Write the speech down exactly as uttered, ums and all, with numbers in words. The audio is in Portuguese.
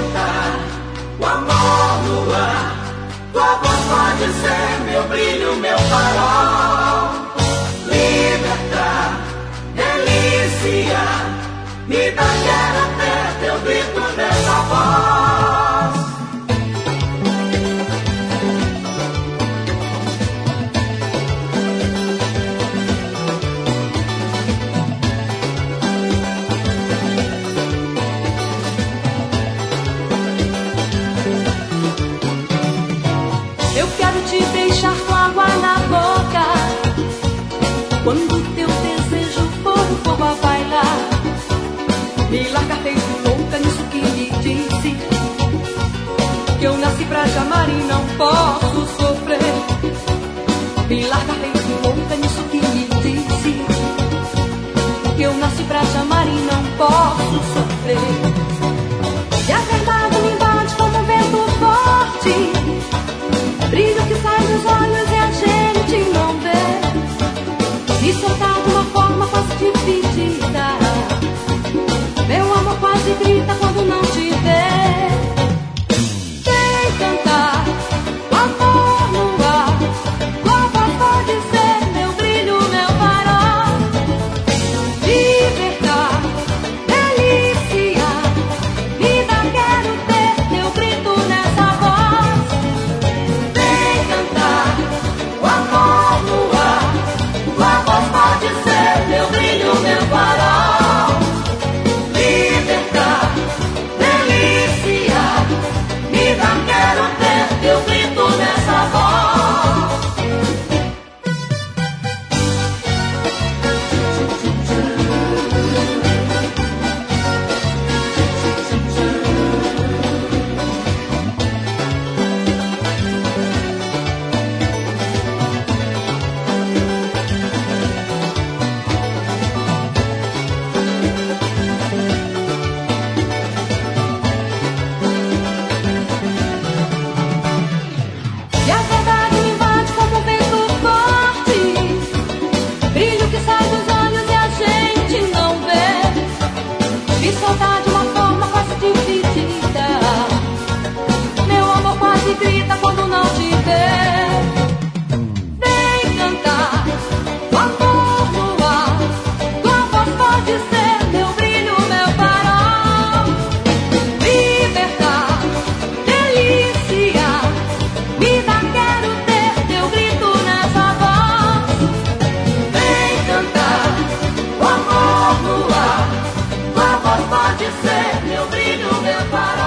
cantar o amor no ar. Tua voz pode ser meu brilho, meu farol. Libertar, delícia, me dá quero até teu grito nessa voz. Eu quero te deixar com água na boca, quando teu desejo for o fogo a bailar. Me larga feito louca nisso que me disse, que eu nasci pra te amar e não posso sofrer. Me larga feito louca nisso que me disse, que eu nasci pra te amar e não posso sofrer. E a verdade me bate como um vento forte, brilho que sai dos olhos e a gente não vê. Me soltar de uma forma quase dividida, meu amor quase grita quando não te vê. Vem cantar o amor no ar, tua voz pode ser meu brilho, meu farol. Libertar, delícia, me dá quero ter teu grito nessa voz. Vem cantar o amor no ar, tua voz pode ser meu brilho, meu farol. Libertar, delícia, me dá quero ter teu grito nessa voz. E a verdade me invade como um vento forte, brilho que sai dos olhos e a gente não vê. Me soltar de uma forma quase dividida, meu amor quase grita quando não te vê. Vem cantar o amor no ar, tua voz pode ser meu brilho, meu farol. Libertar, delícia, me dá quero ter teu grito nessa voz. Vem cantar o amor no ar, tua voz pode ser meu brilho, meu farol.